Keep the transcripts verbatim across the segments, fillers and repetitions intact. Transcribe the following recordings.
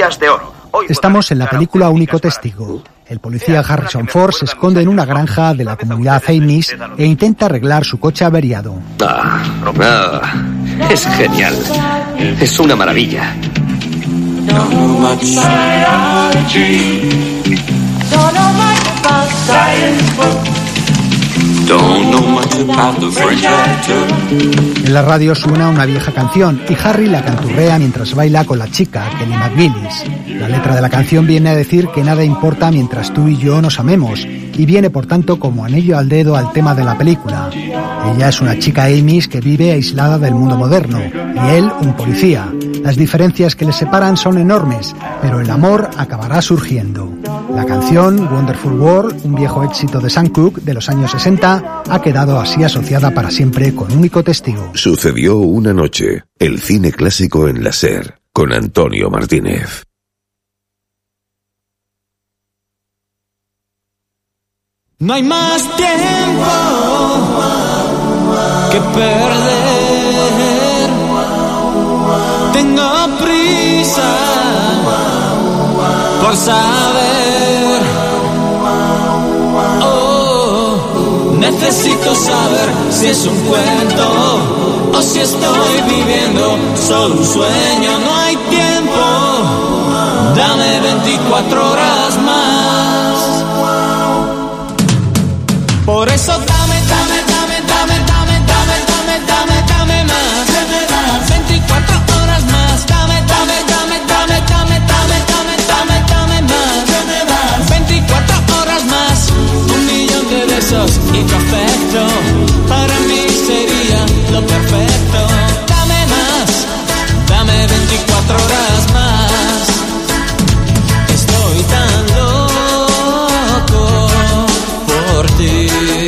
monedas de oro. Hoy Estamos en la película Único Testigo. El policía Harrison Ford se esconde en una granja de la comunidad Amish e intenta arreglar su coche averiado. Ah, ah, es genial. Es una maravilla. En la radio suena una vieja canción y Harry la canturrea mientras baila con la chica, Kelly McGillis. La letra de la canción viene a decir que nada importa mientras tú y yo nos amemos, y viene por tanto como anillo al dedo al tema de la película. Ella es una chica Amish que vive aislada del mundo moderno, y él un policía. Las diferencias que les separan son enormes, pero el amor acabará surgiendo. La canción Wonderful World, un viejo éxito de Sam Cooke de los años sesenta, ha quedado así asociada para siempre con Único Testigo. Sucedió una noche, el cine clásico en la SER, con Antonio Martínez. No hay más tiempo que perder. Tengo prisa por saber. Oh, necesito saber si es un cuento o si estoy viviendo solo un sueño. No hay tiempo, dame veinticuatro horas más. Por eso dame, dame, dame, dame, dame, dame, dame, dame, dame más. veinticuatro horas más. Dame, dame, dame, dame, dame, dame, dame, dame, dame más. veinticuatro horas más. Un millón de besos y tu afecto para mí sería lo perfecto. Dame más, dame veinticuatro horas más. Estoy tan loco por ti.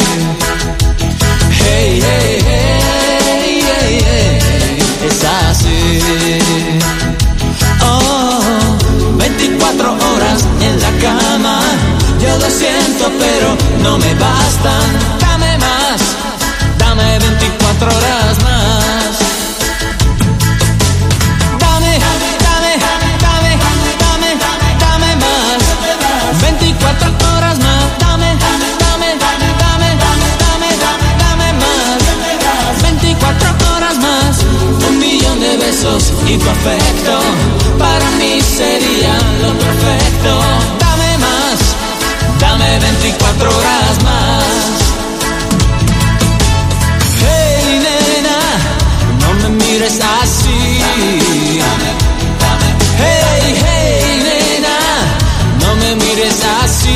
Hey, hey, hey, hey, hey, es así. Oh, veinticuatro horas en la cama. Yo lo siento, pero no me bastan. Dame más, dame veinticuatro horas más. Dame, dame, dame, dame, dame, dame más. veinticuatro horas más. Dame, dame, dame, dame, dame, dame, dame más. veinticuatro horas más. Un millón de besos y tu afecto para mí sería lo perfecto. Dame más, dame veinticuatro horas más. Hey nena, no me mires así. Hey, hey nena, no me mires así.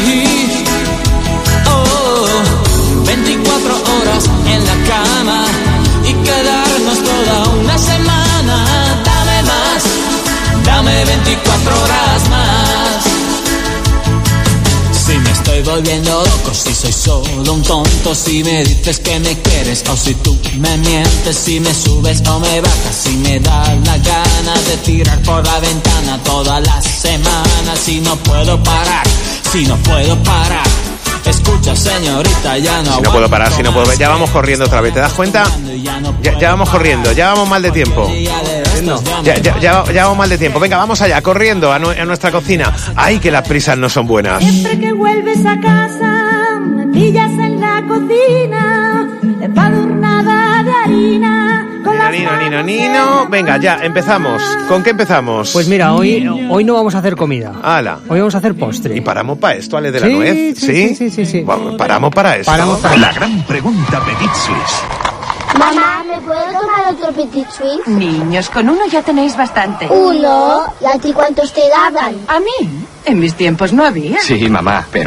Oh, veinticuatro horas en la cama y quedarnos toda una semana. Dame más, dame veinticuatro horas más. Si me estoy volviendo loco, si soy solo un tonto, si me dices que me quieres o si tú me mientes, si me subes o me bajas, si me da la gana de tirar por la ventana toda la semana, si no puedo parar, si no puedo parar. Escucha, señorita, ya no Si no puedo parar, si no puedo... Ya vamos corriendo otra vez, ¿te das cuenta? Ya, ya vamos corriendo, ya vamos mal de tiempo. No. Ya, ya, ya, ya vamos mal de tiempo. Venga, vamos allá, corriendo a, nu- a nuestra cocina. ¡Ay, que las prisas no son buenas! Siempre que vuelves a casa, me pillas en la cocina, empadurnada de harina. Con las Nino, Nino, manos Nino. en Venga, ya, empezamos. ¿Con qué empezamos? Pues mira, hoy, hoy no vamos a hacer comida. ¡Hala! Hoy vamos a hacer postre. ¿Y paramos para esto, Ale de la Sí, nuez? sí, sí, sí, sí, sí. Vamos, paramos para esto. Paramos para- La gran pregunta Petit Suisse. Mamá, ¿me puedo tomar otro Petit Suisse? Niños, con uno ya tenéis bastante. Uno. ¿Y a ti cuántos te daban? ¿A mí? En mis tiempos no había. Sí, mamá, pero